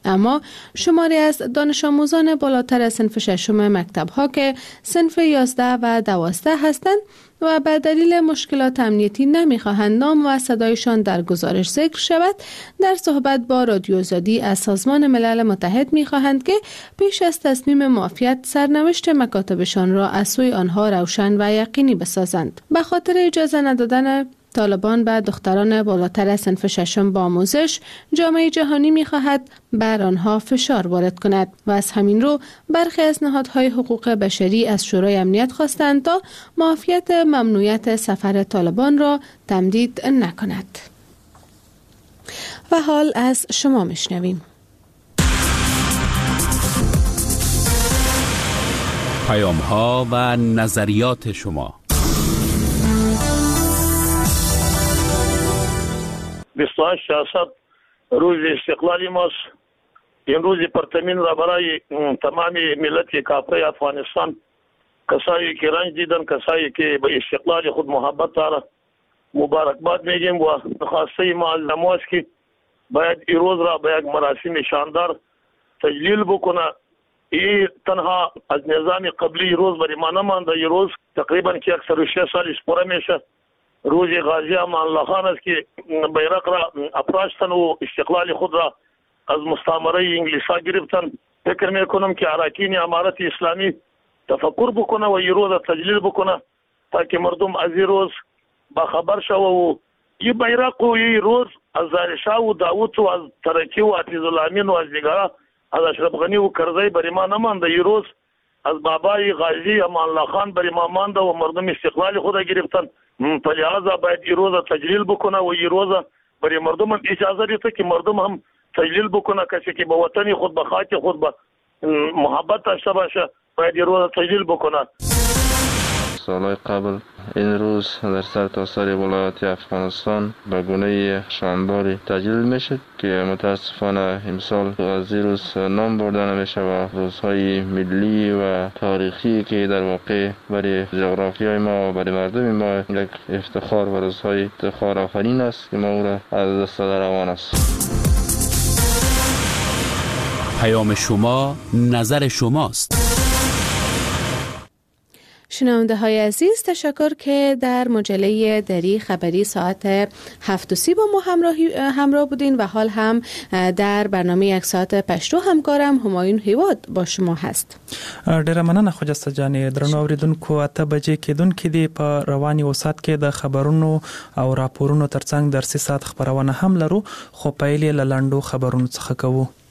اما شماری از دانش آموزان بالاتر صنف ششم مکتب‌ها که صنف 11 و 12 هستند و به دلیل مشکلات امنیتی نمی‌خواهند نام و صدایشان در گزارش ذکر شود، در صحبت با رادیو آزادی از سازمان ملل متحد می‌خواهند که پیش از تصمیم معافیت سرنوشت مکاتبشان را از سوی آنها روشن و یقینی بسازند. به خاطر اجازه ندادن طالبان به دختران بالاتر صنف ششم با آموزش، جامعه جهانی می‌خواهد بر آنها فشار وارد کند و از همین رو برخی از نهادهای حقوق بشری از شورای امنیت خواستند تا معافیت ممنوعیت سفر طالبان را تمدید نکند. و حال از شما میشنویم. پیام‌ها و نظریات شما. 28 روز استقلالی ماست. این روز پرتمین را برای تمام ملت کافر افغانستان، کسایی که رنج دیدن، کسایی که به استقلال خود محبت دارن، مبارکباد میگیم و خواسته ما از نماز که باید این روز را به یک مراسم شاندار تجلیل بکنه. این تنها از نظام قبلی روز برای ما نمانده. این روز تقریبا که 106 سال پوره میشه. روز غازی امان الله خان است که بیرق را افراشتن و استقلال خود را از مستعمره انگلیسا گرفتن. فکر میکنم که اراکین امارت اسلامی تفکر بکنه و این روز تجلیل بکنه تا که مردم از این روز باخبر شوه و این بیرق و این روز از زارشاه و داوود و از ترکی و عزیز الامین و از دیگران، از اشرف غنی و کرزی برای ما نمانده. این روز از بابای غازی امان الله خان برای ما مانده و مردم استقلال خود گرفتن. لہذا باید این روز تجلیل بکنه و این روز برای مردم هم اجازه دیده که مردم هم تجلیل بکنه. کسی که به وطن خود به خاک خود به محبت داشته باشه باید این روز تجلیل بکنه. سالهای قبل این روز در سرتاسر ولایات افغانستان به گونه شانداری تجلیل میشد که متاسفانه امسال از این روز نام برده نمیشه و روزهای ملی و تاریخی که در واقع برای جغرافیای ما و برای مردم ما یک افتخار و روزهای افتخار آفرین است که ما او را از دست روان است. پیام شما، نظر شماست. شنونده های عزیز، تشکر که در مجله دری خبری ساعت 7:30 با ما همراه بودین و حال هم در برنامه یک ساعت پشتو همکارم همایون هیواد با شما هست. ډیره مننه خجسته جانې. درنو اوریدونکو، 8 بجې کېدونکې دي په رواني وسات کې د خبرونو او راپورونو ترڅنګ درسي ساعت خبرونه هم لرو، خو پیل له لاندو خبرونو څخه کوو.